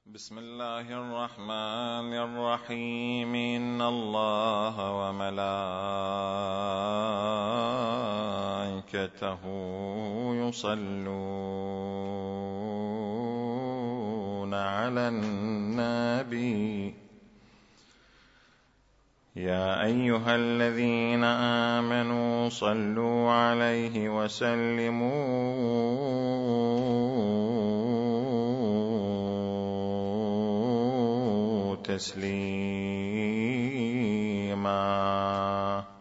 بسم الله الرحمن الرحيم. إن الله وملائكته يصلون على النبي يا أيها الذين آمنوا صلوا عليه وسلموا تسليما.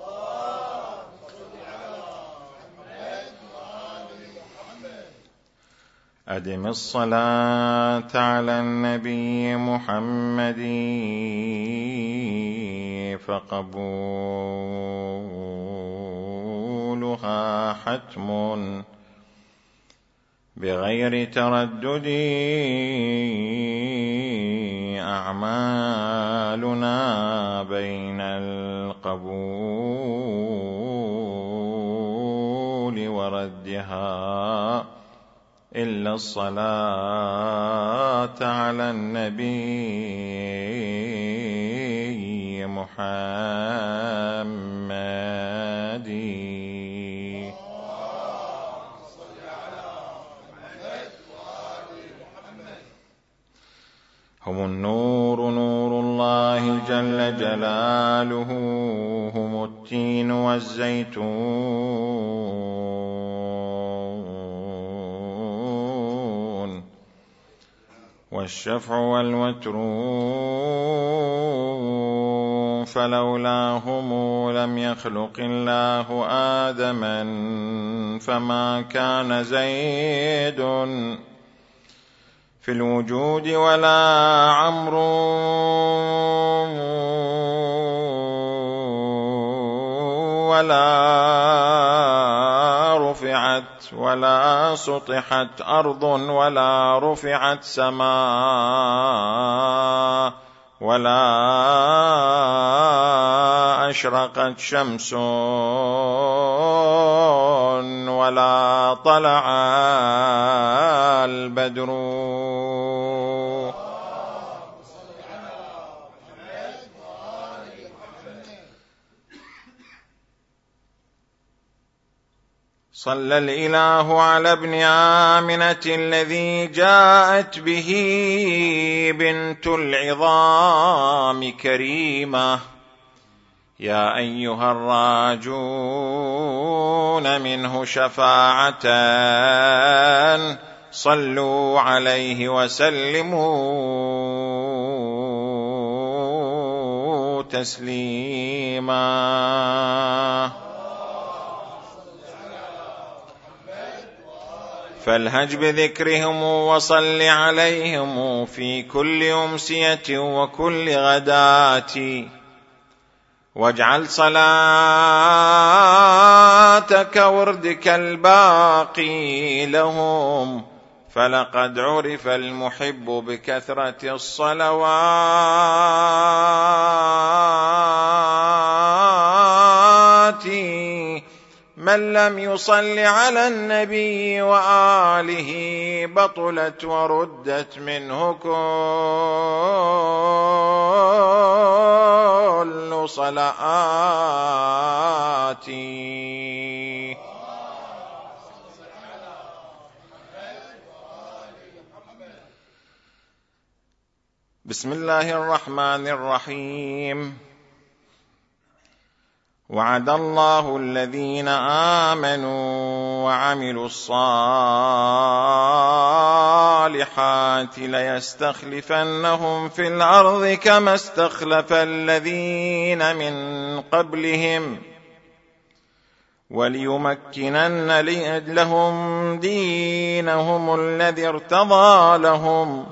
أدم الصلاة على النبي محمد فقبولها حتم بغير تردد. أعمالنا بين القبول وردها إلا الصلاة على النبي محمد. هم النور نور الله جل جلاله، هم التين والزيتون والشفع والوتر، فلولاهم لم يخلق الله آدما، فما كان زيد في الوجود ولا عمرو ولا رفعت ولا سطحت أرض ولا رفعت سماء ولا أشرقت شمس ولا طلع البدر. صلى الإله على ابن آمنة الذي جاءت به بنت العظام كريمة. يا أيها الراجون منه شفاعة صلوا عليه وسلموا تسليما. فالهج بذكرهم وصل عليهم في كل أمسية وكل غداة، واجعل صلاتك وردك الباقي لهم، فلقد عرف المحب بكثرة الصلوات. من لم يصل على النبي وآله بطلت وردت منه كل صلاتي. بسم الله الرحمن الرحيم. وعد الله الذين آمنوا وعملوا الصالحات ليستخلفنهم في الأرض كما استخلف الذين من قبلهم، وليمكنن لهم دينهم الذي ارتضى لهم،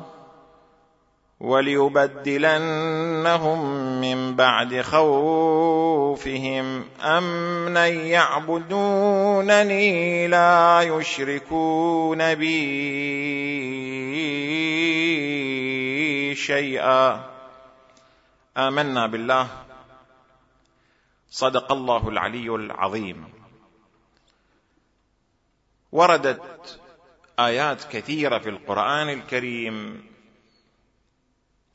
وليبدلنهم من بعد خوفهم أمنا يعبدونني لا يشركون بي شيئا. آمنا بالله. صدق الله العلي العظيم. وردت آيات كثيرة في القرآن الكريم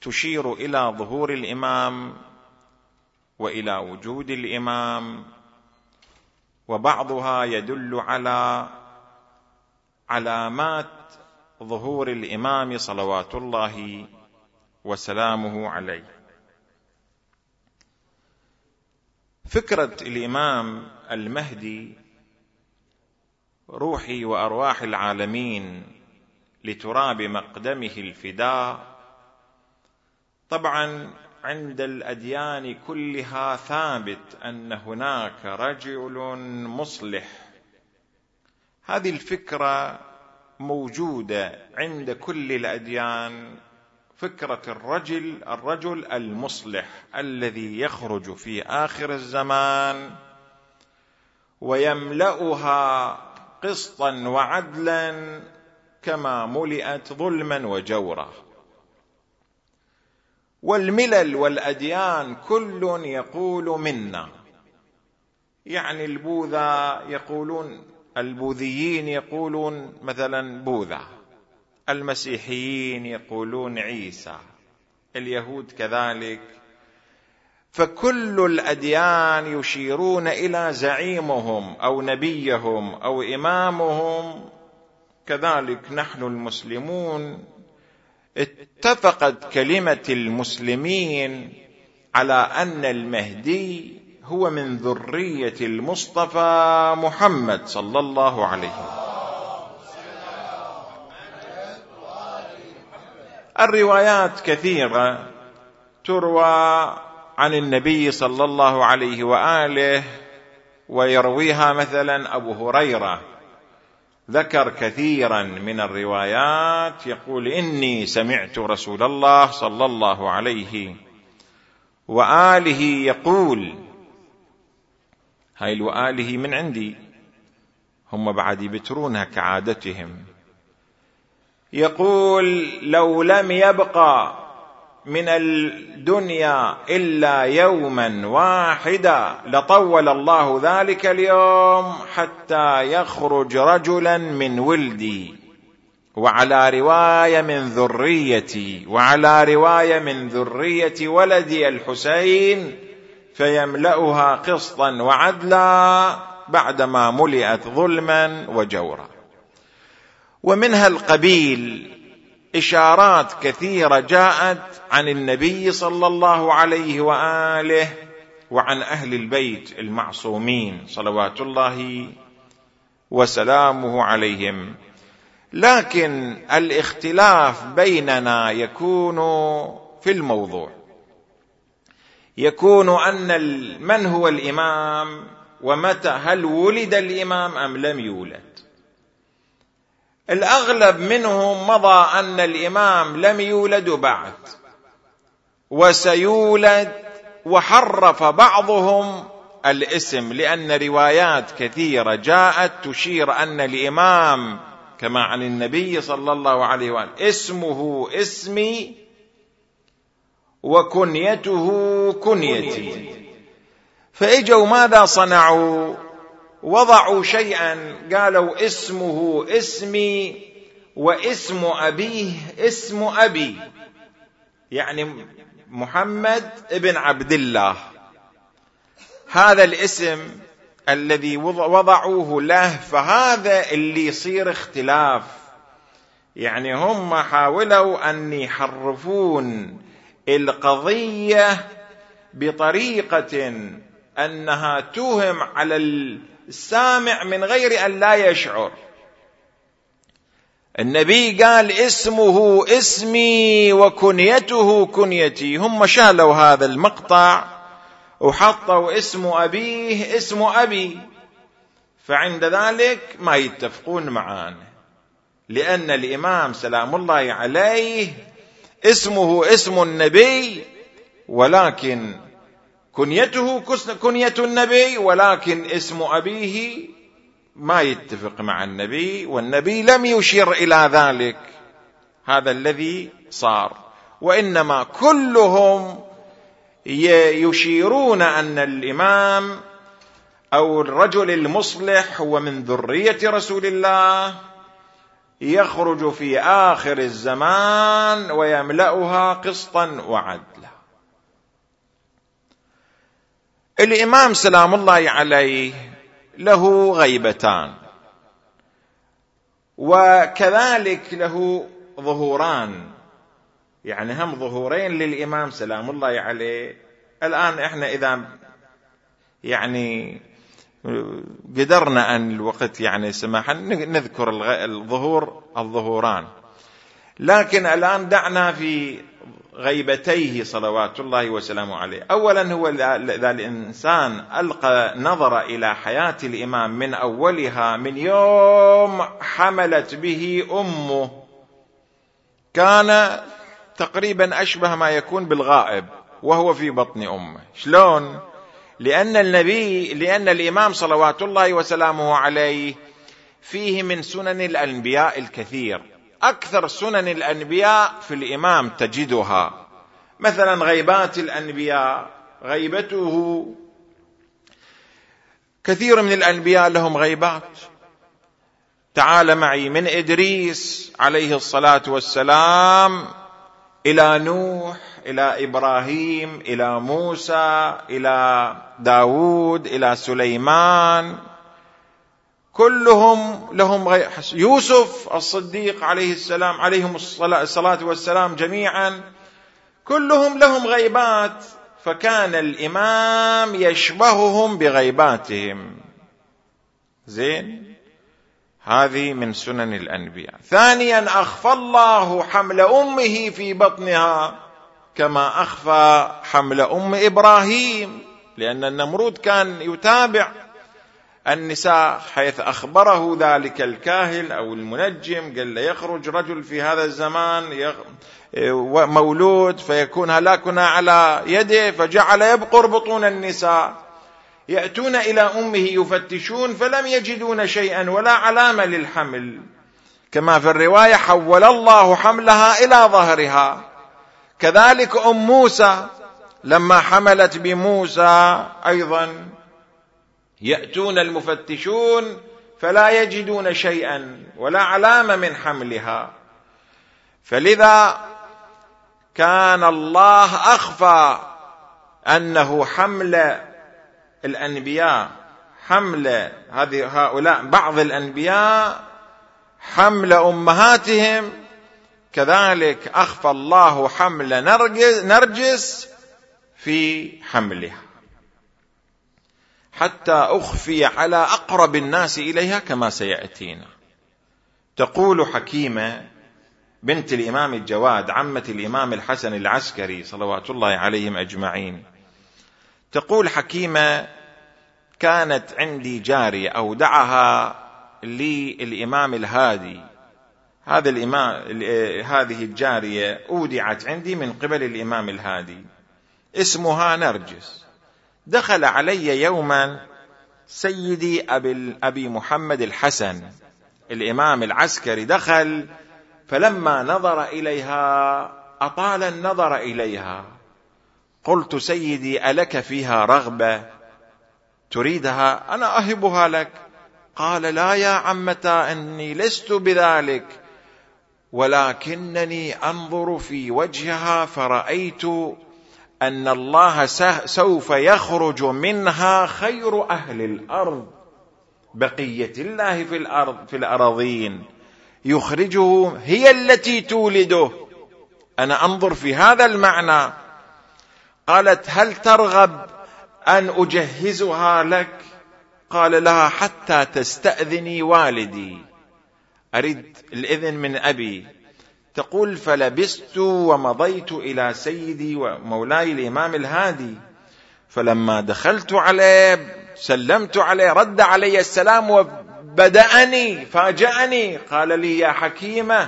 تشير إلى ظهور الإمام وإلى وجود الإمام، وبعضها يدل على علامات ظهور الإمام صلوات الله وسلامه عليه. فكرة الإمام المهدي روحي وأرواح العالمين لتراب مقدمه الفداء، طبعا عند الأديان كلها ثابت أن هناك رجل مصلح. هذه الفكرة موجودة عند كل الأديان، فكرة الرجل المصلح الذي يخرج في آخر الزمان ويملأها قسطا وعدلا كما ملئت ظلما وجورا. والملل والأديان كل يقول منا، يعني البوذيين يقولون مثلا بوذا، المسيحيين يقولون عيسى، اليهود كذلك. فكل الأديان يشيرون إلى زعيمهم أو نبيهم أو إمامهم. كذلك نحن المسلمون اتفقت كلمة المسلمين على أن المهدي هو من ذرية المصطفى محمد صلى الله عليه وسلم. الروايات كثيرة تروى عن النبي صلى الله عليه وآله، ويرويها مثلا أبو هريرة، ذكر كثيرا من الروايات يقول: إني سمعت رسول الله صلى الله عليه وآله يقول. هاي الوآله من عندي، هم بعد يبترونها كعادتهم. يقول: لو لم يبقى من الدنيا إلا يوما واحدا لطول الله ذلك اليوم حتى يخرج رجلا من ولدي، وعلى رواية من ذريتي، وعلى رواية من ذرية ولدي الحسين، فيملأها قسطا وعدلا بعدما ملئت ظلما وجورا. ومنها القبيل إشارات كثيرة جاءت عن النبي صلى الله عليه وآله وعن أهل البيت المعصومين صلوات الله وسلامه عليهم. لكن الاختلاف بيننا يكون في الموضوع، يكون أن من هو الإمام ومتى، هل ولد الإمام أم لم يولد. الأغلب منهم مضى أن الإمام لم يولد بعد وسيولد، وحرف بعضهم الاسم، لأن روايات كثيرة جاءت تشير أن الإمام كما عن النبي صلى الله عليه وآله اسمه اسمي وكنيته كنيتي. فإجوا ماذا صنعوا؟ وضعوا شيئا، قالوا اسمه اسمي واسم أبيه اسم أبي، يعني محمد ابن عبد الله. هذا الاسم الذي وضعوه له، فهذا اللي يصير اختلاف. يعني هم حاولوا أن يحرفون القضية بطريقة أنها توهم على السامع من غير أن لا يشعر. النبي قال اسمه اسمي وكنيته كنيتي، هم شالوا هذا المقطع وحطوا اسم أبيه اسم أبي، فعند ذلك ما يتفقون معانا، لأن الإمام سلام الله عليه اسمه اسم النبي، ولكن كنيته كنية النبي، ولكن اسم أبيه ما يتفق مع النبي، والنبي لم يشير إلى ذلك. هذا الذي صار. وإنما كلهم يشيرون أن الإمام أو الرجل المصلح هو من ذرية رسول الله، يخرج في آخر الزمان ويملأها قسطا وعدلا. الإمام سلام الله عليه له غيبتان، وكذلك له ظهوران، يعني هم ظهورين للإمام سلام الله عليه. الآن احنا إذا يعني قدرنا أن الوقت يعني سماحا نذكر الظهوران، لكن الآن دعنا في غيبتيه صلوات الله وسلامه عليه. أولا هو إذا الإنسان ألقى نظر إلى حياة الإمام من أولها، من يوم حملت به أمه كان تقريبا أشبه ما يكون بالغائب وهو في بطن أمه. شلون؟ لأن الإمام صلوات الله وسلامه عليه فيه من سنن الأنبياء الكثير. أكثر سنن الأنبياء في الإمام تجدها، مثلا غيبات الأنبياء، غيبته كثير من الأنبياء لهم غيبات. تعال معي من إدريس عليه الصلاة والسلام إلى نوح، إلى إبراهيم، إلى موسى، إلى داود، إلى سليمان، كلهم لهم يوسف الصديق عليه السلام، عليهم الصلاة والسلام جميعا، كلهم لهم غيبات، فكان الإمام يشبههم بغيباتهم. زين، هذه من سنن الأنبياء. ثانيا، أخفى الله حمل أمه في بطنها كما أخفى حمل أم إبراهيم، لأن النمرود كان يتابع النساء، حيث أخبره ذلك الكاهن أو المنجم، قال له يخرج رجل في هذا الزمان مولود فيكون هلاكنا على يده، فجعل يبقر بطون النساء، يأتون إلى أمه يفتشون فلم يجدون شيئا ولا علامة للحمل، كما في الرواية حول الله حملها إلى ظهرها. كذلك أم موسى لما حملت بموسى أيضا يأتون المفتشون فلا يجدون شيئا ولا علامة من حملها. فلذا كان الله أخفى أنه حمل الأنبياء، حمل هؤلاء بعض الأنبياء حمل أمهاتهم، كذلك أخفى الله حمل نرجس في حملها، حتى أخفي على أقرب الناس إليها كما سيأتينا. تقول حكيمة بنت الإمام الجواد عمة الإمام الحسن العسكري صلوات الله عليهم أجمعين، تقول حكيمة: كانت عندي جارية أودعها للإمام الهادي، هذه الجارية أودعت عندي من قبل الإمام الهادي، اسمها نرجس. دخل علي يوما سيدي أبي محمد الحسن الإمام العسكري، دخل فلما نظر إليها أطال النظر إليها. قلت: سيدي ألك فيها رغبة تريدها؟ أنا أهبها لك. قال: لا يا عمتا، إني لست بذلك، ولكنني أنظر في وجهها فرأيت أن الله سوف يخرج منها خير أهل الأرض، بقية الله في الأراضين، يخرجه، هي التي تولده. أنا أنظر في هذا المعنى. قالت: هل ترغب أن أجهزها لك؟ قال لها: حتى تستأذني والدي، أريد الإذن من أبي. تقول: فلبست ومضيت إلى سيدي ومولاي الإمام الهادي، فلما دخلت عليه سلمت عليه، رد علي السلام وبدأني فاجأني، قال لي: يا حكيمة،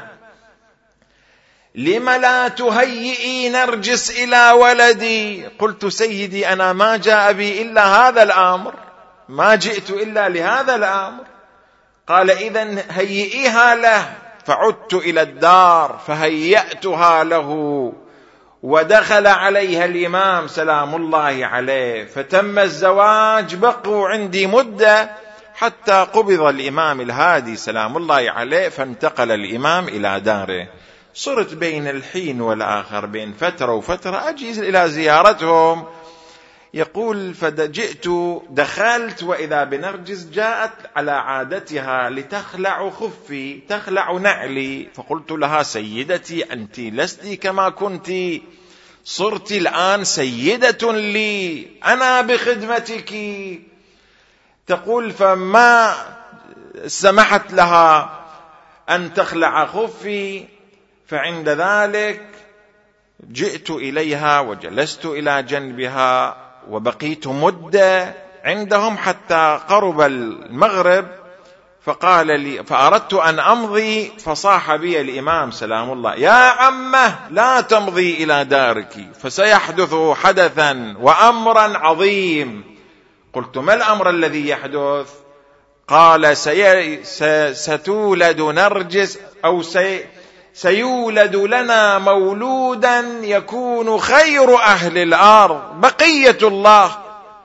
لم لا تهيئي نرجس إلى ولدي؟ قلت: سيدي، أنا ما جاء بي إلا هذا الأمر، ما جئت إلا لهذا الأمر. قال: إذن هيئيها له. فعدت إلى الدار فهيأتها له، ودخل عليها الإمام سلام الله عليه، فتم الزواج. بقوا عندي مدة حتى قبض الإمام الهادي سلام الله عليه، فانتقل الإمام إلى داره. صرت بين الحين والآخر، بين فترة وفترة أجي إلى زيارتهم. يقول فجئت دخلت وإذا بنرجس جاءت على عادتها لتخلع خفي، تخلع نعلي، فقلت لها سيدتي أنت لست كما كنت، صرت الآن سيدة لي، أنا بخدمتك. تقول فما سمحت لها أن تخلع خفي، فعند ذلك جئت إليها وجلست إلى جنبها وبقيت مدة عندهم حتى قرب المغرب، فقال لي فأردت أن أمضي، فصاح بي الإمام سلام الله يا عمه لا تمضي إلى دارك فسيحدث حدثا وأمرا عظيم. قلت ما الأمر الذي يحدث؟ قال ستولد نرجس أو سيولد لنا مولودا يكون خير أهل الأرض بقية الله.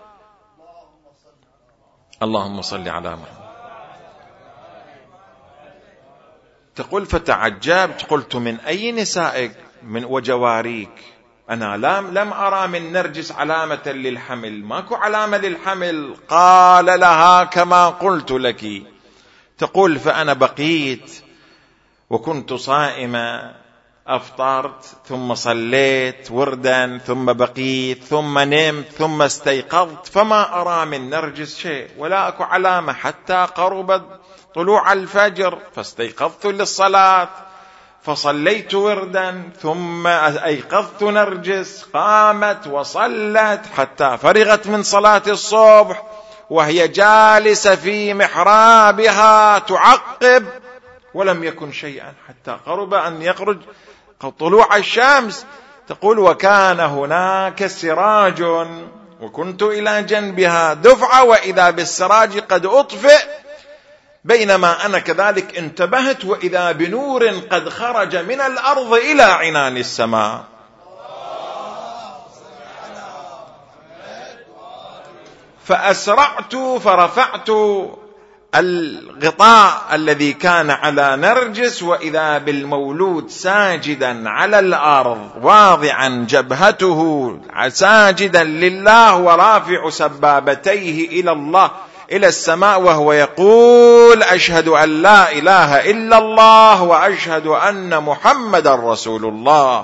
اللهم صل على محمد. تقول فتعجبت، قلت من أي نسائك من وجواريك؟ أنا لم أرى من نرجس علامة للحمل، ماكو علامة للحمل. قال لها كما قلت لك. تقول فأنا بقيت وكنت صائمة، أفطرت ثم صليت وردا ثم بقيت ثم نمت ثم استيقظت، فما أرى من نرجس شيء ولا أكو علامة حتى قرب طلوع الفجر، فاستيقظت للصلاة فصليت وردا ثم أيقظت نرجس، قامت وصلت حتى فرغت من صلاة الصبح وهي جالسة في محرابها تعقب، ولم يكن شيئا حتى قرب أن يخرج طلوع الشمس. تقول وكان هناك سراج وكنت إلى جنبها دفعة وإذا بالسراج قد أطفئ، بينما أنا كذلك انتبهت وإذا بنور قد خرج من الأرض إلى عنان السماء. فأسرعت فرفعت الغطاء الذي كان على نرجس وإذا بالمولود ساجدا على الأرض واضعا جبهته ساجدا لله ورافع سبابتيه إلى الله إلى السماء وهو يقول أشهد أن لا إله إلا الله وأشهد أن محمد رسول الله.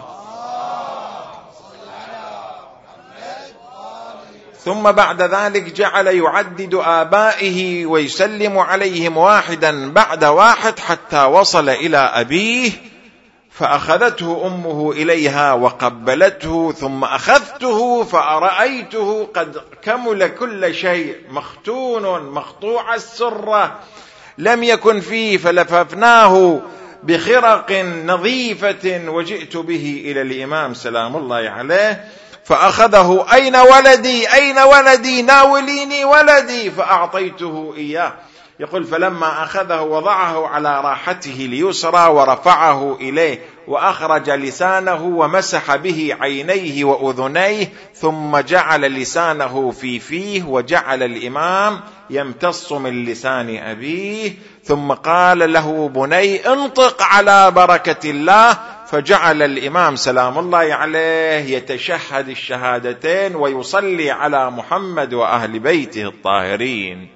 ثم بعد ذلك جعل يعدد آبائه ويسلم عليهم واحدا بعد واحد حتى وصل إلى أبيه، فأخذته أمه إليها وقبلته، ثم أخذته فرأيته قد كمل كل شيء، مختون مقطوع السرة لم يكن فيه، فلففناه بخرق نظيفة وجئت به إلى الإمام سلام الله عليه، فأخذه أين ولدي أين ولدي ناوليني ولدي، فأعطيته إياه. يقول فلما أخذه وضعه على راحته اليسرى ورفعه إليه وأخرج لسانه ومسح به عينيه وأذنيه، ثم جعل لسانه في فيه وجعل الإمام يمتص من لسان أبيه، ثم قال له بني انطق على بركة الله، فجعل الإمام سلام الله عليه يتشهد الشهادتين ويصلي على محمد وأهل بيته الطاهرين.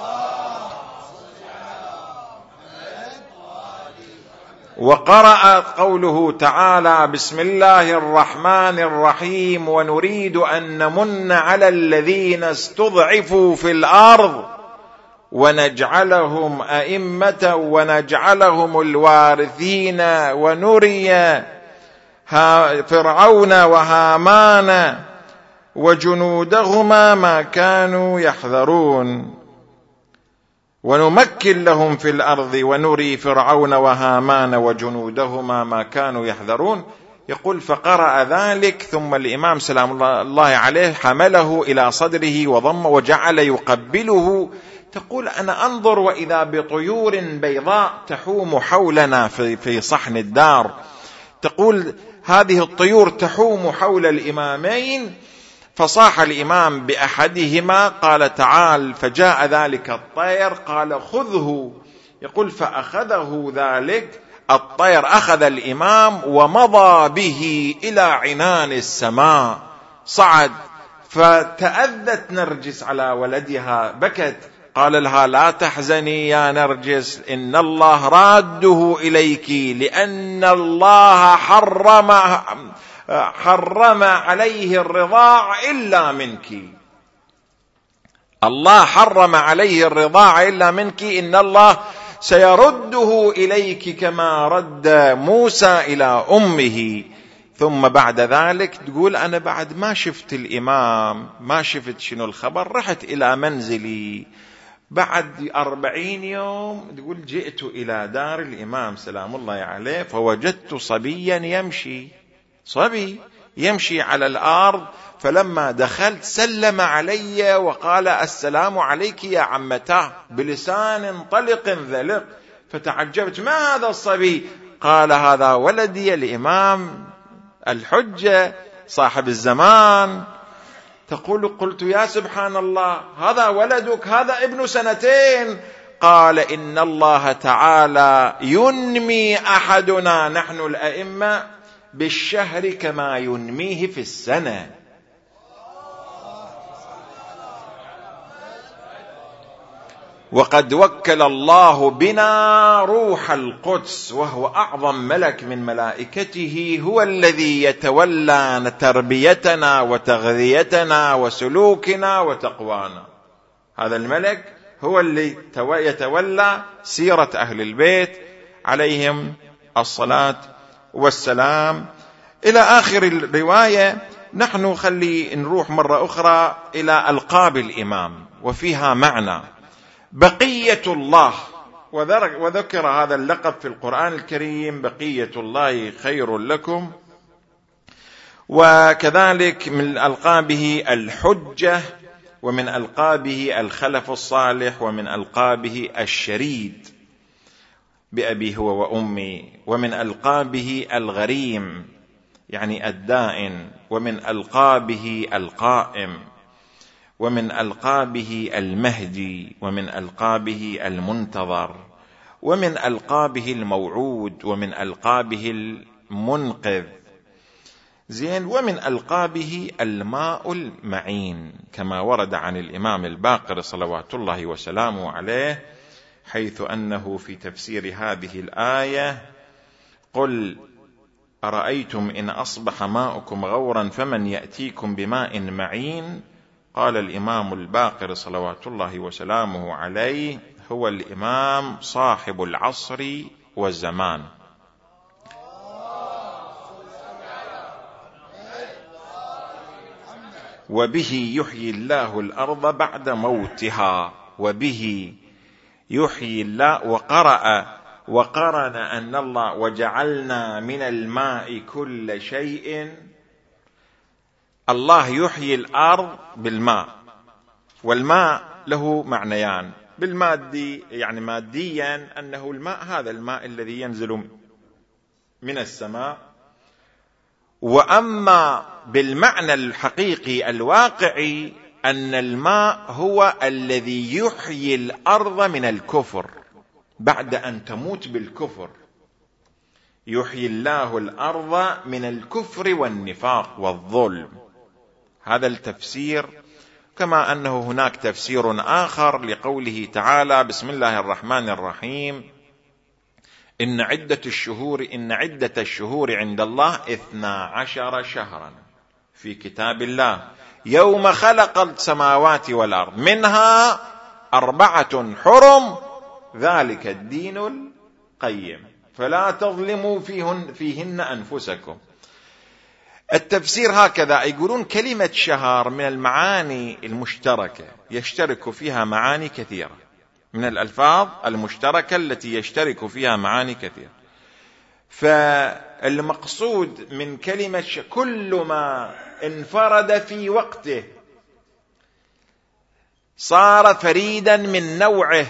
وقرأ قوله تعالى بسم الله الرحمن الرحيم ونريد أن نمن على الذين استضعفوا في الأرض ونجعلهم أئمة ونجعلهم الوارثين ونري فرعون وهامان وجنودهما ما كانوا يحذرون ونمكن لهم في الأرض ونري فرعون وهامان وجنودهما ما كانوا يحذرون. يقول فقرأ ذلك، ثم الإمام سلام الله عليه حمله إلى صدره وضم وجعل يقبله. تقول أنا أنظر وإذا بطيور بيضاء تحوم حولنا في صحن الدار. تقول هذه الطيور تحوم حول الإمامين، فصاح الإمام بأحدهما قال تعال، فجاء ذلك الطير قال خذه، يقول فأخذه ذلك الطير، أخذ الإمام ومضى به إلى عنان السماء، صعد. فتأذت نرجس على ولدها، بكت، قال لها لا تحزني يا نرجس، إن الله راده إليك، لأن الله حرم عليه الرضاع إلا منك. الله حرم عليه الرضاع إلا منك، إن الله سيرده إليك كما رد موسى إلى أمه. ثم بعد ذلك تقول أنا بعد ما شفت الإمام، ما شفت شنو الخبر، رحت إلى منزلي بعد 40 يوم، تقول جئت إلى دار الإمام سلام الله عليه فوجدت صبيا يمشي، صبي يمشي على الأرض، فلما دخلت سلم علي وقال السلام عليك يا عمتاه بلسان طلق ذلق، فتعجبت ما هذا الصبي؟ قال هذا ولدي الإمام الحجة صاحب الزمان. تقول قلت يا سبحان الله، هذا ولدك، هذا ابن 2 سنين. قال إن الله تعالى ينمي أحدنا نحن الأئمة بالشهر كما ينميه في السنة. وقد وكل الله بنا روح القدس، وهو أعظم ملك من ملائكته، هو الذي يتولى تربيتنا وتغذيتنا وسلوكنا وتقوانا. هذا الملك هو اللي يتولى سيرة أهل البيت عليهم الصلاة والسلام إلى آخر الرواية. نحن خلي نروح مرة أخرى إلى ألقاب الإمام، وفيها معنى بقية الله، وذكر هذا اللقب في القرآن الكريم، بقية الله خير لكم. وكذلك من ألقابه الحجة، ومن ألقابه الخلف الصالح، ومن ألقابه الشريد بأبي هو وأمي، ومن ألقابه الغريم يعني الدائن، ومن ألقابه القائم، ومن ألقابه المهدي، ومن ألقابه المنتظر، ومن ألقابه الموعود، ومن ألقابه المنقذ، زين، ومن ألقابه الماء المعين، كما ورد عن الإمام الباقر صلوات الله وسلامه عليه، حيث أنه في تفسير هذه الآية قل أرأيتم إن أصبح ماؤكم غورا فمن يأتيكم بماء معين. قال الإمام الباقر صلوات الله وسلامه عليه هو الإمام صاحب العصر والزمان، وبه يحيي الله الأرض بعد موتها، وبه يحيي الله. وقرن أن الله وجعلنا من الماء كل شيء، الله يحيي الأرض بالماء، والماء له معنيان، بالمادي يعني ماديا أنه الماء هذا الماء الذي ينزل من السماء، وأما بالمعنى الحقيقي الواقعي أن الماء هو الذي يحيي الأرض من الكفر بعد أن تموت بالكفر، يحيي الله الأرض من الكفر والنفاق والظلم. هذا التفسير، كما أنه هناك تفسير آخر لقوله تعالى بسم الله الرحمن الرحيم إن عدة الشهور عند الله 12 شهرا في كتاب الله يوم خلق السماوات والأرض منها 4 حرم ذلك الدين القيم فلا تظلموا فيهن أنفسكم. التفسير هكذا، يقولون كلمة شهر من المعاني المشتركة يشترك فيها معاني كثيرة، من الألفاظ المشتركة التي يشترك فيها معاني كثيرة. فالمقصود من كلمة كل ما انفرد في وقته صار فريدا من نوعه،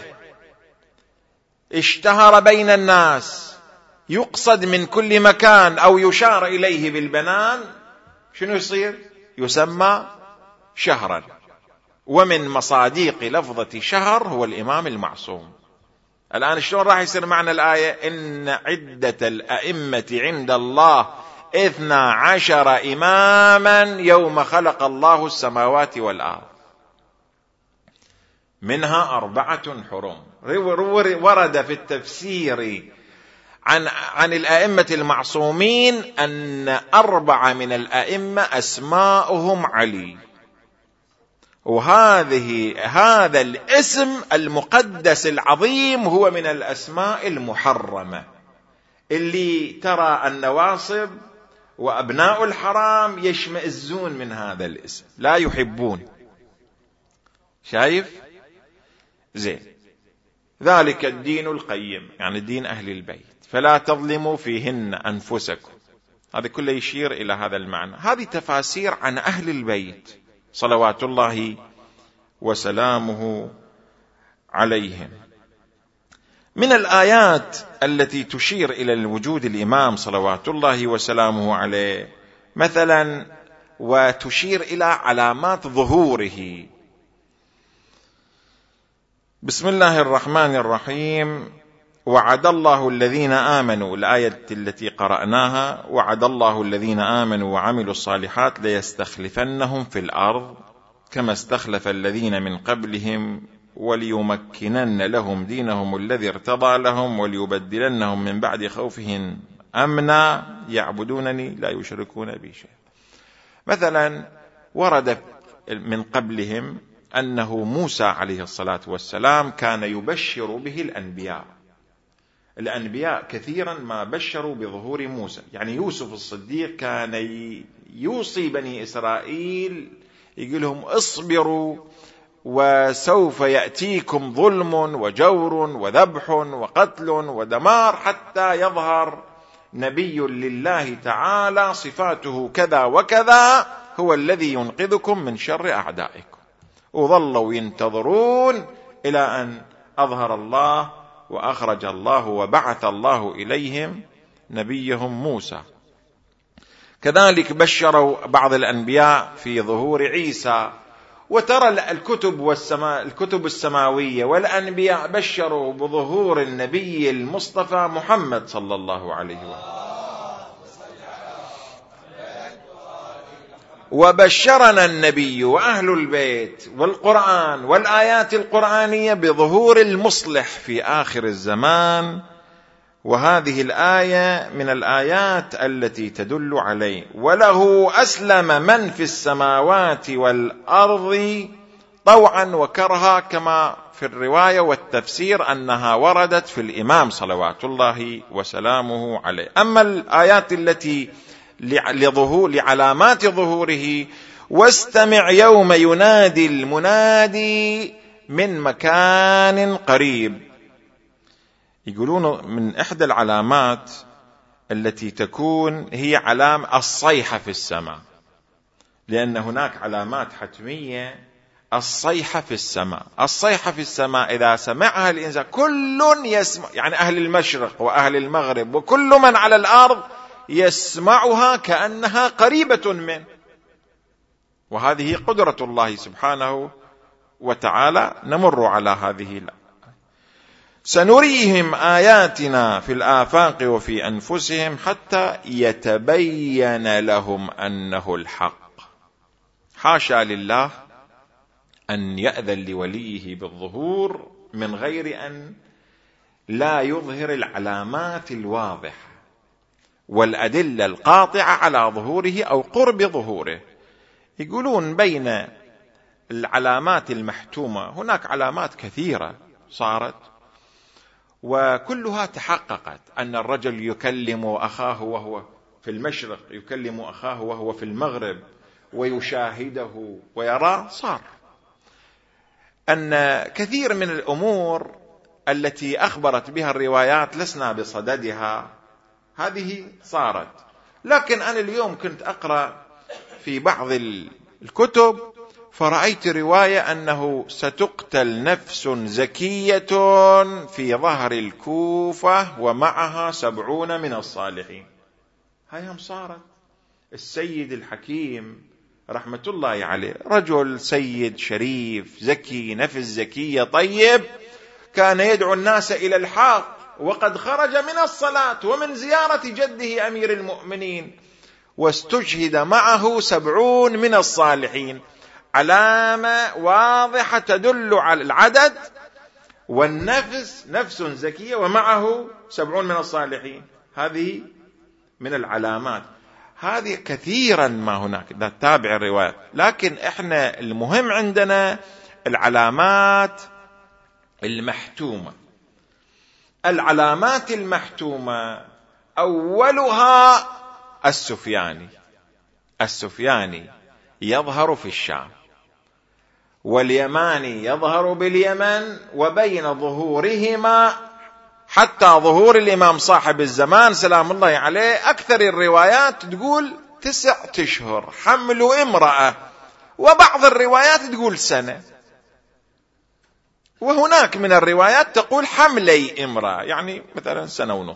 اشتهر بين الناس، يقصد من كل مكان أو يشار إليه بالبنان، شنو يصير؟ يسمى شهرا، ومن مصاديق لفظة شهر هو الإمام المعصوم. الآن شلون راح يصير معنى الآية؟ إن عدة الأئمة عند الله 12 إماما يوم خلق الله السماوات والأرض، منها 4 حرم. ورد في التفسير عن الأئمة المعصومين أن 4 من الأئمة أسماؤهم علي، هذا الاسم المقدس العظيم هو من الأسماء المحرمة، اللي ترى النواصب وأبناء الحرام يشمئزون من هذا الاسم، لا يحبون. شايف؟ زين. ذلك الدين القيم، يعني دين أهل البيت، فلا تظلموا فيهن أنفسكم. هذا كله يشير إلى هذا المعنى. هذه تفاسير عن أهل البيت صلوات الله وسلامه عليهم. من الآيات التي تشير إلى وجود الإمام صلوات الله وسلامه عليه مثلا، وتشير إلى علامات ظهوره. بسم الله الرحمن الرحيم: وعد الله الذين آمنوا، الآية التي قرأناها: وعد الله الذين آمنوا وعملوا الصالحات ليستخلفنهم في الأرض كما استخلف الذين من قبلهم وليمكنن لهم دينهم الذي ارتضى لهم وليبدلنهم من بعد خوفهم أمنا يعبدونني لا يشركون بي شيئا. مثلا ورد من قبلهم أنه موسى عليه الصلاة والسلام كان يبشر به الأنبياء كثيرا ما بشروا بظهور موسى. يعني يوسف الصديق كان يوصي بني إسرائيل، يقول لهم اصبروا وسوف يأتيكم ظلم وجور وذبح وقتل ودمار حتى يظهر نبي لله تعالى صفاته كذا وكذا هو الذي ينقذكم من شر أعدائكم. وظلوا ينتظرون إلى أن أظهر الله وأخرج الله وبعث الله إليهم نبيهم موسى. كذلك بشروا بعض الأنبياء في ظهور عيسى. وترى الكتب السماوية والأنبياء بشروا بظهور النبي المصطفى محمد صلى الله عليه وسلم. وبشرنا النبي وأهل البيت والقرآن والآيات القرآنية بظهور المصلح في آخر الزمان، وهذه الآية من الآيات التي تدل عليه. وله أسلم من في السماوات والأرض طوعا وكرها، كما في الرواية والتفسير أنها وردت في الإمام صلوات الله وسلامه عليه. أما الآيات التي لعلامات ظهوره: واستمع يوم ينادي المنادي من مكان قريب. يقولون من إحدى العلامات التي تكون هي علامة الصيحة في السماء، لأن هناك علامات حتمية. الصيحة في السماء، الصيحة في السماء إذا سمعها الإنسان كل يسمع، يعني أهل المشرق وأهل المغرب وكل من على الأرض يسمعها كأنها قريبة منه، وهذه قدرة الله سبحانه وتعالى. نمر على هذه سنريهم آياتنا في الآفاق وفي أنفسهم حتى يتبين لهم أنه الحق. حاشا لله أن يأذن لوليه بالظهور من غير أن لا يظهر العلامات الواضحة والأدلة القاطعة على ظهوره أو قرب ظهوره. يقولون بين العلامات المحتومة هناك علامات كثيرة صارت وكلها تحققت، أن الرجل يكلم أخاه وهو في المشرق، يكلم أخاه وهو في المغرب ويشاهده ويراه. صار أن كثير من الأمور التي أخبرت بها الروايات لسنا بصددها، هذه صارت. لكن أنا اليوم كنت أقرأ في بعض الكتب فرأيت رواية أنه ستقتل نفس زكية في ظهر الكوفة ومعها 70 من الصالحين. هاي هم صارت. السيد الحكيم رحمة الله عليه، رجل سيد شريف زكي، نفس زكية طيب، كان يدعو الناس إلى الحق، وقد خرج من الصلاة ومن زيارة جده أمير المؤمنين، واستشهد معه 70 من الصالحين، علامة واضحة تدل على العدد والنفس، نفس زكية ومعه 70 من الصالحين، هذه من العلامات. هذه كثيرا ما هناك، لا تتابع الروايات، لكن احنا المهم عندنا العلامات المحتومة. العلامات المحتومة أولها السفياني يظهر في الشام، واليماني يظهر باليمن، وبين ظهورهما حتى ظهور الإمام صاحب الزمان سلام الله عليه أكثر الروايات تقول 9 أشهر حمل امرأة، وبعض الروايات تقول سنة، وهناك من الروايات تقول حملي امرأة، يعني مثلا 1.5 سنة.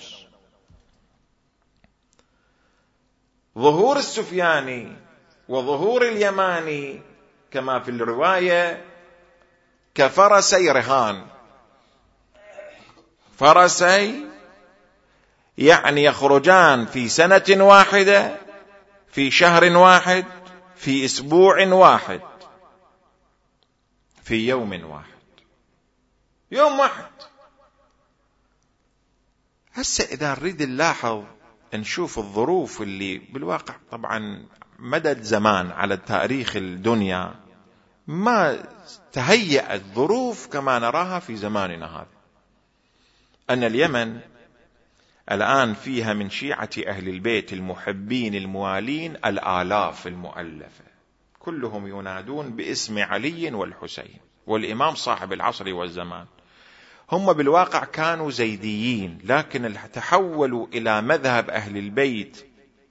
ظهور السفياني وظهور اليماني كما في الرواية كفرسي رهان، فرسي يعني يخرجان في سنة واحدة، في شهر واحد، في أسبوع واحد، في يوم واحد، يوم واحد. هسه إذا نريد نلاحظ نشوف الظروف اللي بالواقع، طبعا مدى زمان على تاريخ الدنيا ما تهيأت ظروف كما نراها في زماننا هذا، أن اليمن الآن فيها من شيعة أهل البيت المحبين الموالين الآلاف المؤلفة، كلهم ينادون باسم علي والحسين والإمام صاحب العصر والزمان. هم بالواقع كانوا زيديين، لكن تحولوا إلى مذهب أهل البيت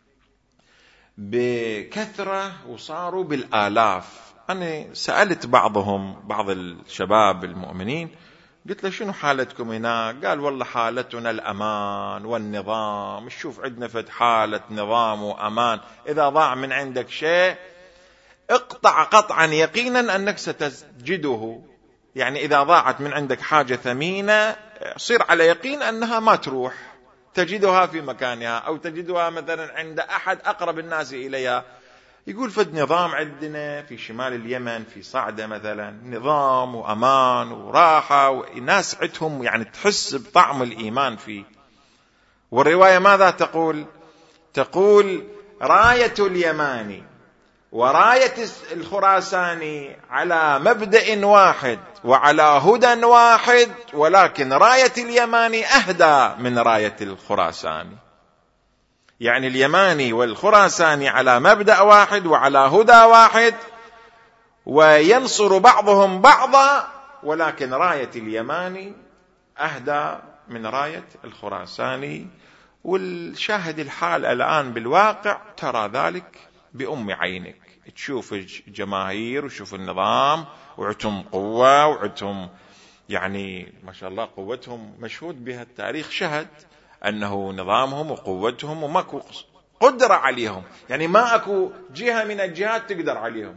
بكثرة وصاروا بالآلاف. أنا سألت بعض الشباب المؤمنين، قلت له شنو حالتكم هناك؟ قال والله حالتنا الأمان والنظام، شوف عندنا فد حالة نظام وأمان، إذا ضاع من عندك شيء اقطع قطعا يقينا أنك ستجده، يعني إذا ضاعت من عندك حاجة ثمينة صير على يقين أنها ما تروح، تجدها في مكانها، أو تجدها مثلا عند أحد أقرب الناس إليها. يقول فد نظام عندنا في شمال اليمن في صعدة مثلا، نظام وأمان وراحة، وناس عندهم يعني تحس بطعم الإيمان فيه. والرواية ماذا تقول راية اليماني وراية الخراساني على مبدأ واحد وعلى هدى واحد، ولكن راية اليماني أهدى من راية الخراساني، يعني اليماني والخراساني على مبدأ واحد وعلى هدى واحد، وينصر بعضهم بعضا، ولكن راية اليماني أهدى من راية الخراساني. والشاهد الحال الآن بالواقع ترى ذلك بأم عينك، تشوف الجماهير وشوف النظام، وعتم قوة، وعتم يعني ما شاء الله قوتهم مشهود بها، التاريخ شهد أنه نظامهم وقوتهم وماكو قدرة عليهم، يعني ما أكو جهة من الجهات تقدر عليهم.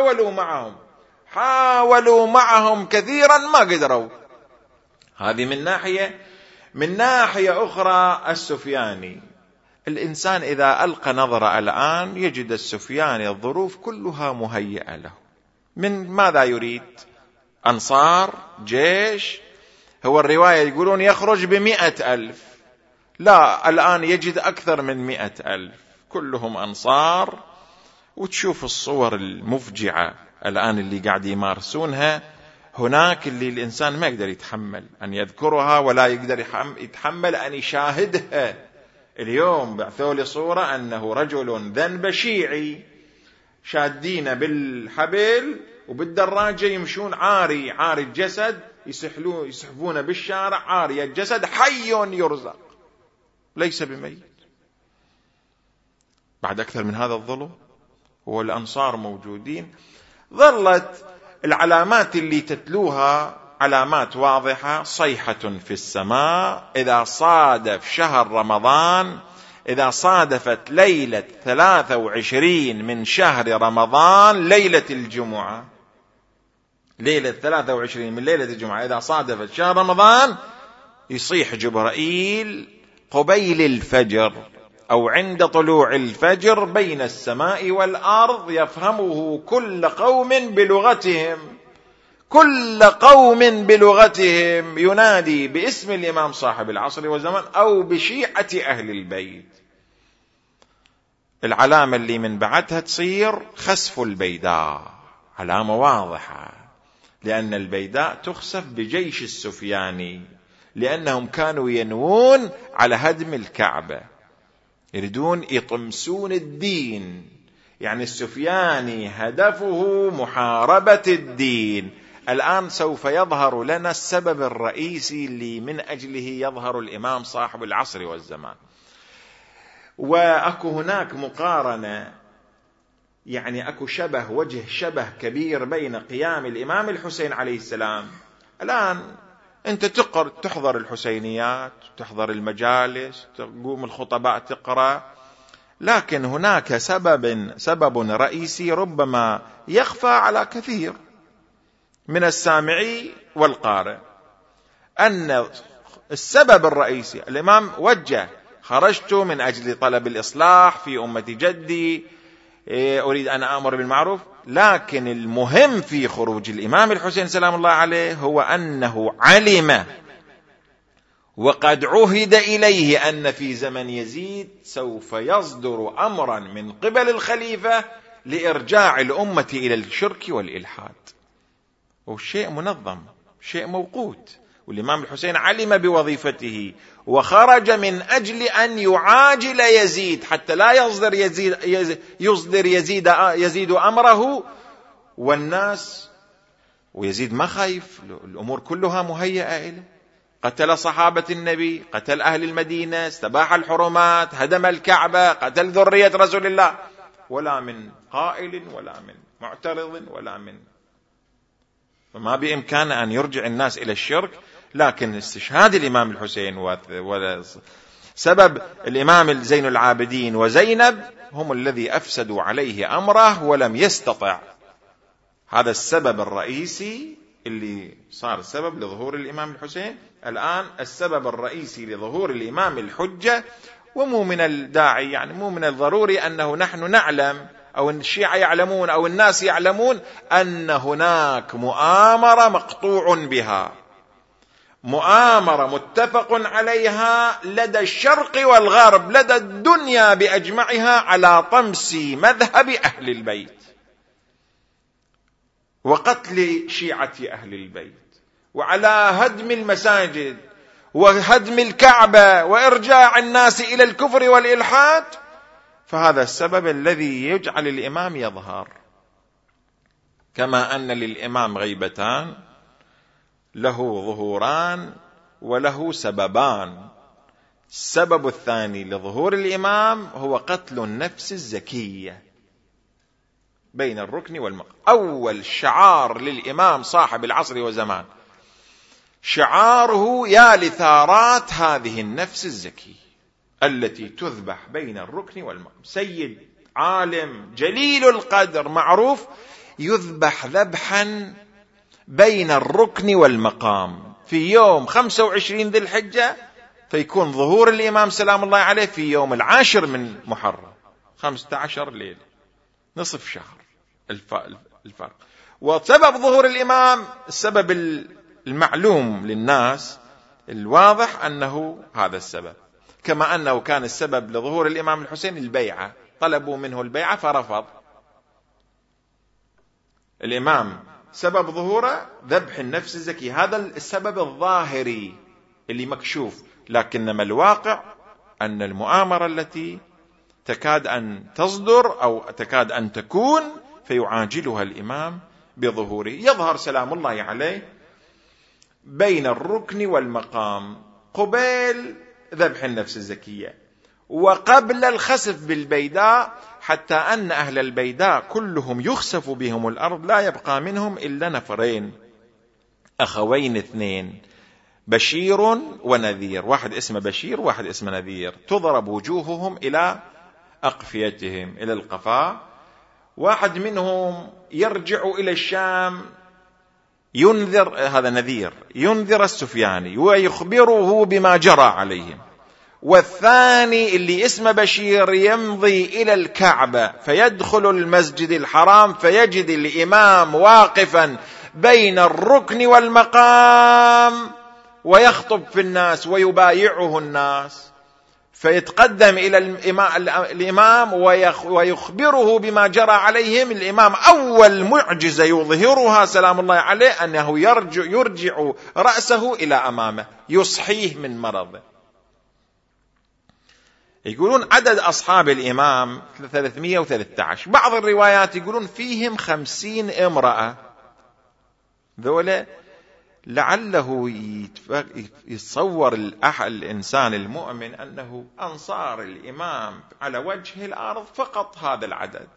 حاولوا معهم كثيرا ما قدروا. هذه من ناحية أخرى السفياني، الإنسان إذا ألقى نظرة الآن يجد السفياني الظروف كلها مهيئة له. من ماذا يريد؟ أنصار، جيش. هو الرواية يقولون يخرج ب100,000، لا الآن يجد أكثر من 100,000 كلهم أنصار. وتشوف الصور المفجعة الآن اللي قاعد يمارسونها هناك، اللي الإنسان ما يقدر يتحمل أن يذكرها، ولا يقدر يتحمل أن يشاهدها. اليوم بعثوا لي صورة أنه رجل ذنب شيعي شادين بالحبل وبالدراجة يمشون عاري الجسد، يسحبون بالشارع عاري الجسد، حي يرزق ليس بميت. بعد أكثر من هذا الظلم، والأنصار موجودين. ظلت العلامات اللي تتلوها علامات واضحة، صيحة في السماء إذا صادف شهر رمضان إذا صادفت ليلة 23 من شهر رمضان ليلة الجمعة، ليلة 23 من ليلة الجمعة إذا صادفت شهر رمضان، يصيح جبرائيل قبيل الفجر أو عند طلوع الفجر بين السماء والأرض، يفهمه كل قوم بلغتهم، كل قوم بلغتهم، ينادي باسم الإمام صاحب العصر والزمان أو بشيعة أهل البيت. العلامة اللي من بعدها تصير خسف البيداء، علامة واضحة، لأن البيداء تخسف بجيش السفياني، لأنهم كانوا ينوون على هدم الكعبة، يريدون يطمسون الدين، يعني السفياني هدفه محاربة الدين. الآن سوف يظهر لنا السبب الرئيسي اللي من أجله يظهر الإمام صاحب العصر والزمان. وأكو هناك مقارنة، يعني أكو شبه، وجه شبه كبير بين قيام الإمام الحسين عليه السلام. الآن أنت تحضر الحسينيات، تحضر المجالس، تقوم الخطباء تقرأ، لكن هناك سبب رئيسي ربما يخفى على كثير من السامعي والقارئ، أن السبب الرئيسي الإمام وجه: خرجت من أجل طلب الإصلاح في أمة جدي، أريد أن أأمر بالمعروف. لكن المهم في خروج الإمام الحسين سلام الله عليه هو أنه علم وقد عهد إليه أن في زمن يزيد سوف يصدر أمرا من قبل الخليفة لإرجاع الأمة إلى الشرك والإلحاد، وشيء منظم، شيء موقوت، والإمام الحسين علم بوظيفته وخرج من أجل أن يعاجل يزيد حتى لا يصدر يزيد أمره والناس. ويزيد ما خايف، الأمور كلها مهيئة إليه، قتل صحابة النبي، قتل أهل المدينة، استباح الحرمات، هدم الكعبة، قتل ذرية رسول الله، ولا من قائل ولا من معترض ولا من، فما بإمكان أن يرجع الناس إلى الشرك. لكن استشهاد الإمام الحسين وسبب الإمام زين العابدين وزينب هم الذي أفسدوا عليه أمره ولم يستطع. هذا السبب الرئيسي اللي صار السبب لظهور الإمام الحسين. الآن السبب الرئيسي لظهور الإمام الحجة، ومو من الداعي، يعني مو من الضروري أنه نحن نعلم أو الشيعة يعلمون أو الناس يعلمون أن هناك مؤامرة مقطوع بها، مؤامرة متفق عليها لدى الشرق والغرب، لدى الدنيا بأجمعها، على طمس مذهب أهل البيت وقتل شيعة أهل البيت، وعلى هدم المساجد وهدم الكعبة وإرجاع الناس إلى الكفر والإلحاد. فهذا السبب الذي يجعل الإمام يظهر. كما أن للإمام غيبتان، له ظهوران وله سببان. السبب الثاني لظهور الإمام هو قتل النفس الزكية بين الركن والمقام. أول شعار للإمام صاحب العصر والزمان شعاره: يا لثارات هذه النفس الزكية التي تذبح بين الركن والمقام. سيد عالم جليل القدر معروف يذبح ذبحا بين الركن والمقام في يوم 25 ذي الحجة، فيكون ظهور الإمام سلام الله عليه في يوم 10 من محرم، 15 ليلة، نصف شهر الفرق. وسبب ظهور الإمام، السبب المعلوم للناس الواضح أنه هذا السبب، كما أنه كان السبب لظهور الإمام الحسين البيعة، طلبوا منه البيعة فرفض. الإمام سبب ظهوره ذبح النفس الزكي، هذا السبب الظاهري اللي مكشوف، لكنما الواقع أن المؤامرة التي تكاد أن تصدر أو تكاد أن تكون فيعاجلها الإمام بظهوره. يظهر سلام الله عليه بين الركن والمقام قبيل ذبح النفس الزكية وقبل الخسف بالبيداء، حتى أن أهل البيداء كلهم يخسف بهم الأرض، لا يبقى منهم إلا نفرين، أخوين اثنين، بشير ونذير، واحد اسمه بشير واحد اسمه نذير، تضرب وجوههم إلى أقفيتهم إلى القفاء. واحد منهم يرجع إلى الشام ينذر، هذا نذير، ينذر السفياني ويخبره بما جرى عليهم. والثاني اللي اسمه بشير يمضي إلى الكعبة فيدخل المسجد الحرام فيجد الإمام واقفا بين الركن والمقام ويخطب في الناس ويبايعه الناس، فيتقدم إلى الإمام ويخبره بما جرى عليهم. الإمام أول معجزة يظهرها سلام الله عليه أنه يرجع رأسه إلى أمامه يصحيه من مرضه. يقولون عدد أصحاب الإمام 313، بعض الروايات يقولون فيهم 50 امرأة. ذولا لعله يتصور الإنسان المؤمن أنه أنصار الإمام على وجه الأرض فقط هذا العدد،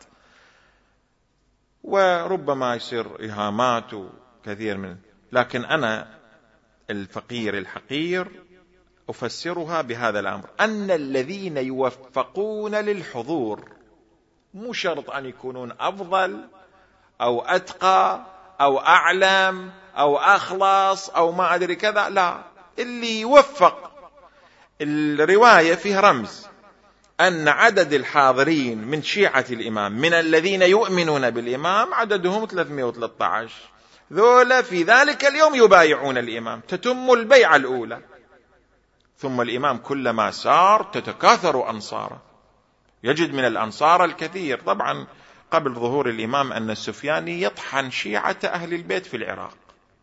وربما يصير إهامات كثير من، لكن أنا الفقير الحقير أفسرها بهذا الأمر، أن الذين يوفقون للحضور مو شرط أن يكونون أفضل أو أتقى أو أعلم أو أخلص أو ما أدري كذا، لا، اللي يوفق. الرواية فيها رمز أن عدد الحاضرين من شيعة الإمام من الذين يؤمنون بالإمام عددهم 313، ذولا في ذلك اليوم يبايعون الإمام، تتم البيعة الأولى، ثم الإمام كلما سار تتكاثر أنصاره، يجد من الأنصار الكثير. طبعا قبل ظهور الإمام أن السفياني يطحن شيعة أهل البيت في العراق،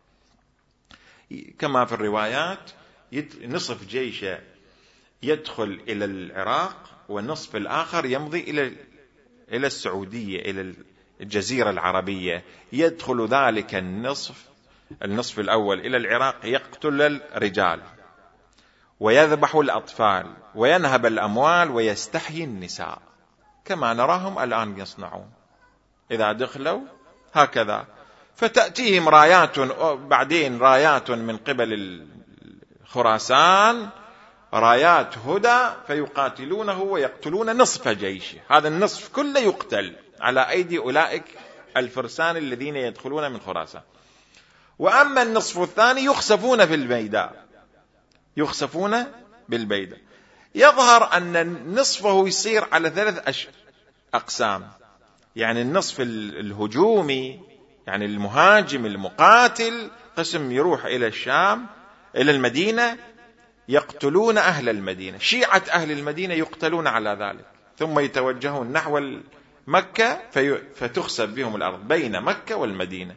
كما في الروايات نصف جيشه يدخل إلى العراق والنصف الآخر يمضي إلى السعودية، إلى الجزيرة العربية. يدخل ذلك النصف الأول إلى العراق يقتل الرجال ويذبح الأطفال وينهب الأموال ويستحيي النساء، كما نراهم الآن يصنعون إذا دخلوا هكذا. فتأتيهم رايات، بعدين رايات من قبل خراسان، رايات هدى، فيقاتلونه ويقتلون نصف جيشه، هذا النصف كله يقتل على أيدي أولئك الفرسان الذين يدخلون من خراسان. وأما النصف الثاني يخسفون في البيداء، يخسفون بالبيداء. يظهر أن نصفه يصير على 3 أقسام، يعني النصف الهجومي يعني المهاجم المقاتل قسم يروح إلى الشام إلى المدينة يقتلون أهل المدينة، شيعة أهل المدينة يقتلون على ذلك، ثم يتوجهون نحو مكة فتخسف بهم الأرض بين مكة والمدينة.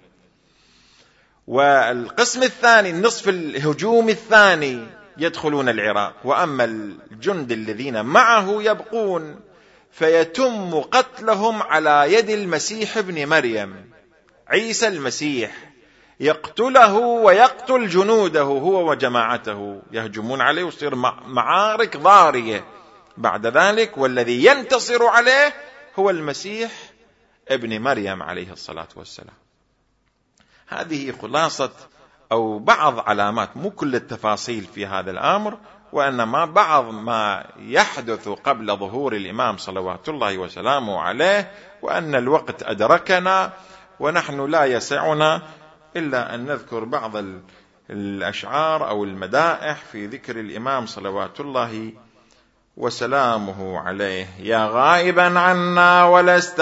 والقسم الثاني النصف الهجوم الثاني يدخلون العراق، وأما الجند الذين معه يبقون، فيتم قتلهم على يد المسيح ابن مريم عيسى المسيح، يقتله ويقتل جنوده هو وجماعته، يهجمون عليه ويصير معارك ضارية بعد ذلك، والذي ينتصر عليه هو المسيح ابن مريم عليه الصلاة والسلام. هذه خلاصة أو بعض علامات، مو كل التفاصيل في هذا الأمر، وإنما بعض ما يحدث قبل ظهور الإمام صلوات الله وسلامه عليه، وأن الوقت أدركنا ونحن لا يسعنا إلا أن نذكر بعض الأشعار أو المدائح في ذكر الإمام صلوات الله وسلامه عليه. يا غائبا عنا ولست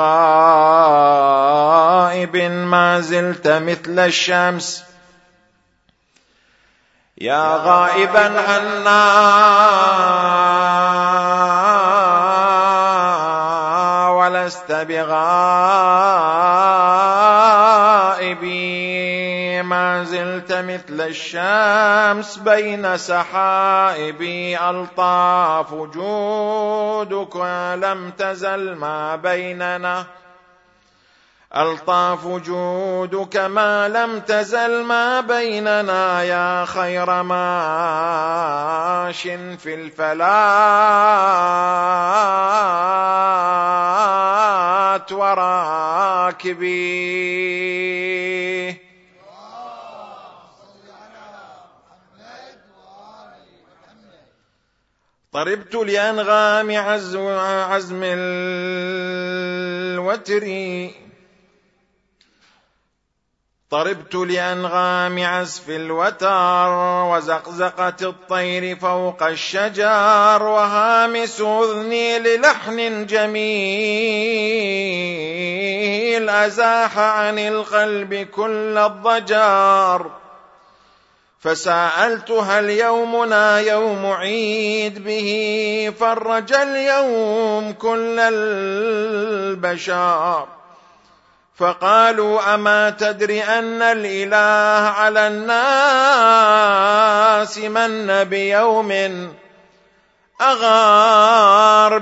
بغائب ما زلت مثل الشمس، يا غائبا عنا ولست بغائب ما زلت مثل الشمس بين سحائبي، ألطاف جودك لم تزل ما بيننا، ألطاف جودك ما لم تزل ما بيننا، يا خير ماش في الفلات وراكبي. طربت لأنغام عزم الوتر، طربت لأنغام عزف الوتر، وزقزقة الطير فوق الشجر، وهامس أذني للحن جميل أزاح عن القلب كل الضجر. فسألتها اليومنا يوم عيد، به فرج اليوم كل البشر. فقالوا أما تدري أن الإله على الناس من بيوم أغار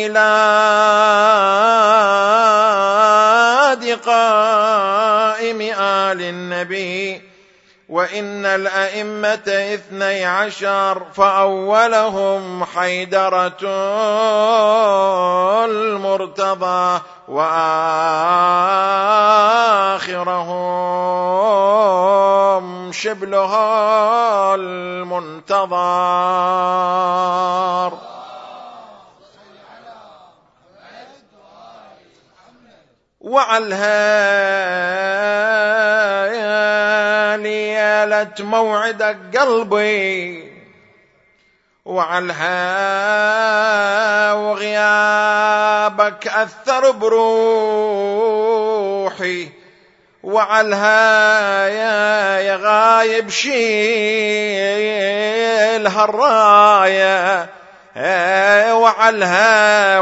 بميلاد قائم آل النبي، وإن الأئمة 12 فأولهم حيدرة المرتضى، وآخرهم شبلها المنتظر. وعلها ليالة موعدك قلبي، وعلها وغيابك أثر بروحي، وعلها يا غايب شيل هالراية، وعلها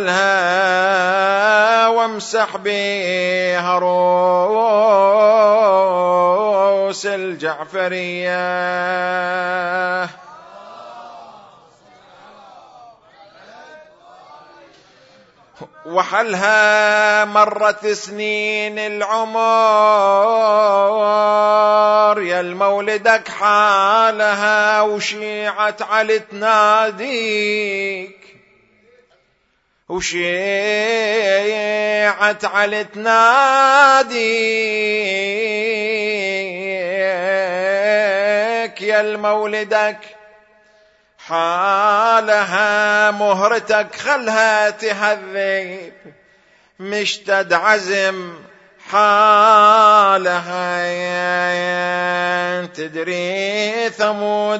وامسح بها رؤوس الجعفرية. وحلها مرت سنين العمر، يا المولدك حالها وشيعت على تناديك، وشيعت على تناديك، يا المولدك حالها مهرتك خلها تهذب، مشتد عزم حالها. تدري ثمود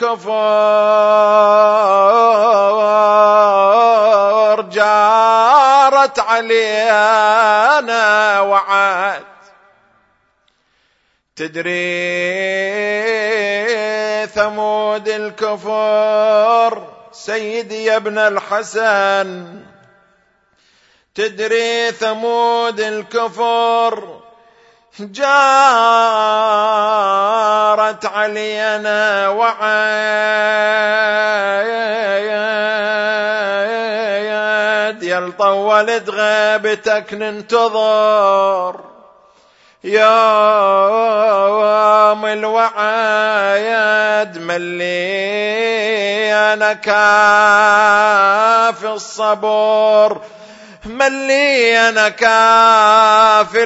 الكفر جارت علينا وعد، تدري ثمود الكفر سيدي يا ابن الحسن، تدري ثمود الكفر جارت علينا وعاد، يا طولت غيبتك ننتظر يوم الوعايد، ملينا كاف الصبر، ملينا كاف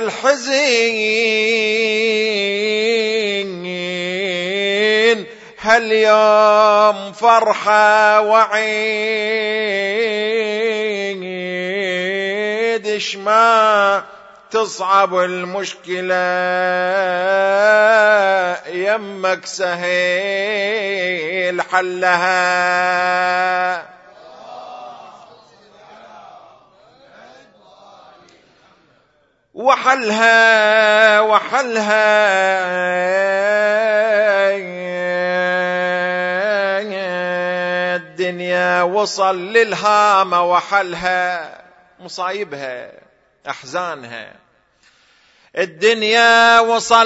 الحزين، هاليوم فرحة وعيد، اشما تصعب المشكلة يمك سهيل حلها. وحلها الدنيا وصل للهامة، وحلها مصايبها أحزانها، الدنيا وصل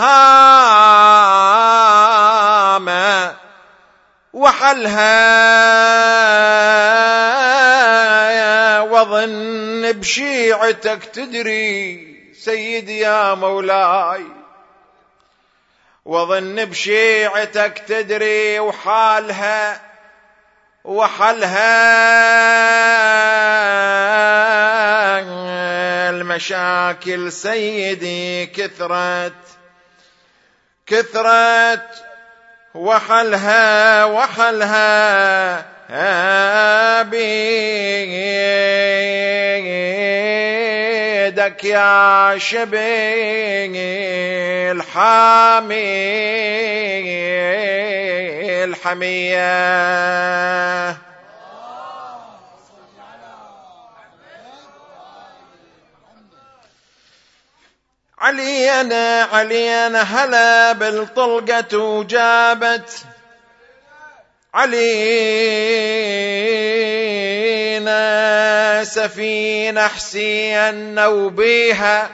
للهامة وحلها، وظن بشيعتك تدري سيدي يا مولاي، وظن بشيعتك تدري وحالها المشاكل سيدي كثرت وحلها بيدك يا شبي الحامي الحمية. علينا هلا بالطلقة وجابت علينا سفينة حسين وبيها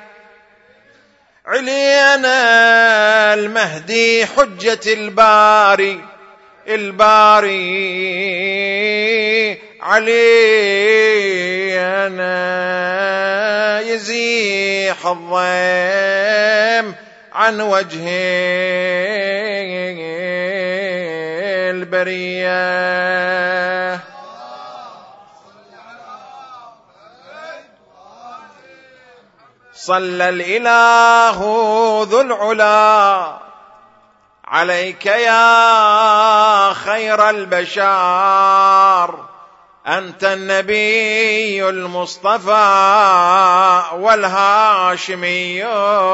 علينا المهدي حجة الباري علينا يزيح الضيم عن وجه البرية. صلى الإله ذو العلا عليك يا خير البشر، أنت النبي المصطفى والهاشمي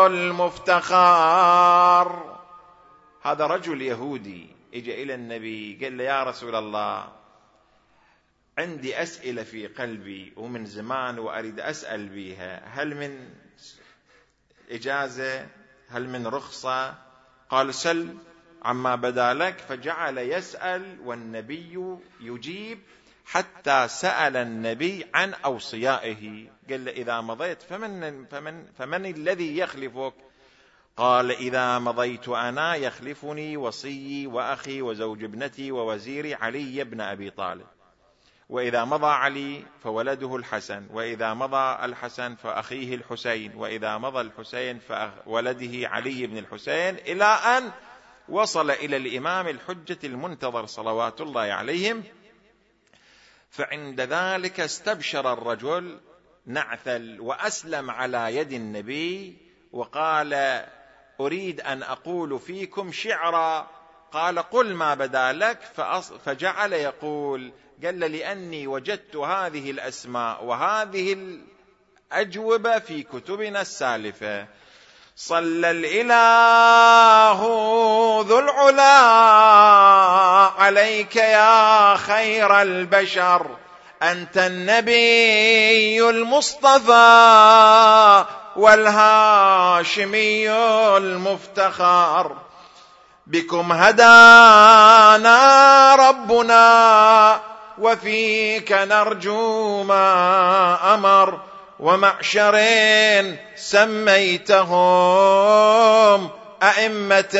المفتخر. هذا رجل يهودي اجى إلى النبي قال له يا رسول الله عندي أسئلة في قلبي ومن زمان وأريد أسأل بها، هل من إجازة؟ هل من رخصة؟ قال سل عما بدا لك. فجعل يسأل والنبي يجيب حتى سأل النبي عن أوصيائه. قال له إذا مضيت فمن الذي يخلفك؟ قال إذا مضيت أنا يخلفني وصيي وأخي وزوج ابنتي ووزيري علي بن أبي طالب، وإذا مضى علي فولده الحسن، وإذا مضى الحسن فأخيه الحسين، وإذا مضى الحسين فولده علي بن الحسين، إلى أن وصل إلى الإمام الحجة المنتظر صلوات الله عليهم. فعند ذلك استبشر الرجل نعثل وأسلم على يد النبي وقال أريد أن أقول فيكم شعرا. قال قل ما بدا لك. فجعل يقول قال لأني وجدت هذه الأسماء وهذه الأجوبة في كتبنا السالفة. صلى الإله ذو العلا عليك يا خير البشر، أنت النبي المصطفى والهاشمي المفتخر، بكم هدانا ربنا وفيك نرجو ما أمر، ومعشرين سميتهم أئمة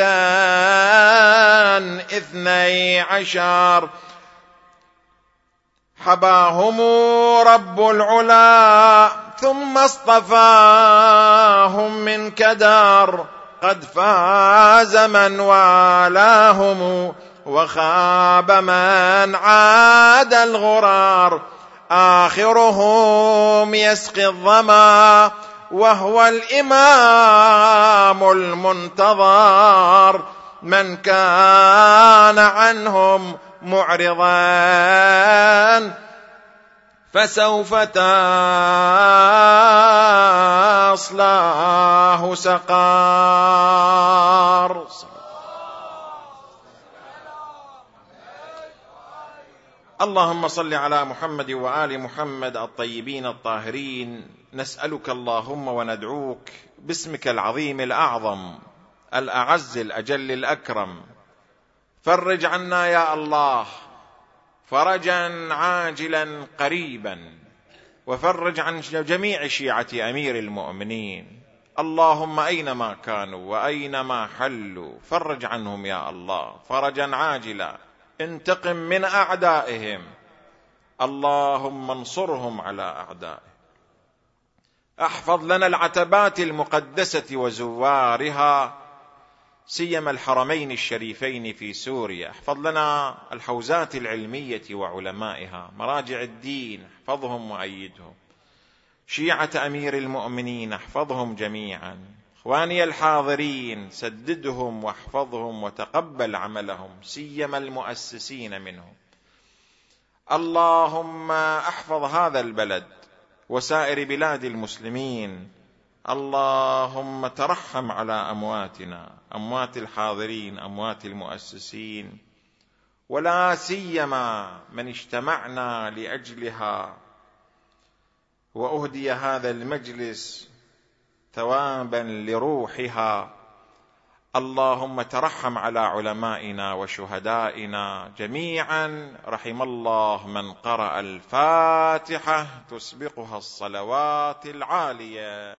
12 حباهم رب العلا ثم اصطفاهم من كدار، قد فاز من والاهم وخاب من عاد الغرار، آخرهم يسقي الظما وهو الإمام المنتظر، من كان عنهم معرضا فسوف تصلاه سقار. اللهم صل على محمد وآل محمد الطيبين الطاهرين. نسألك اللهم وندعوك باسمك العظيم الأعظم الأعز الأجل الأكرم، فرج عنا يا الله فرجا عاجلا قريبا، وفرج عن جميع شيعة أمير المؤمنين، اللهم أينما كانوا وأينما حلوا فرج عنهم يا الله فرجا عاجلا، انتقم من أعدائهم، اللهم انصرهم على أعدائهم. احفظ لنا العتبات المقدسة وزوارها، سيما الحرمين الشريفين في سوريا، احفظ لنا الحوزات العلمية وعلمائها، مراجع الدين احفظهم وأيدهم، شيعة أمير المؤمنين احفظهم جميعا، اخواني الحاضرين سددهم واحفظهم وتقبل عملهم، سيما المؤسسين منهم. اللهم احفظ هذا البلد وسائر بلاد المسلمين. اللهم ترحم على أمواتنا، أموات الحاضرين، أموات المؤسسين، ولا سيما من اجتمعنا لأجلها وأهدي هذا المجلس ثوابا لروحها. اللهم ترحم على علمائنا وشهدائنا جميعا. رحم الله من قرأ الفاتحة تسبقها الصلوات العالية.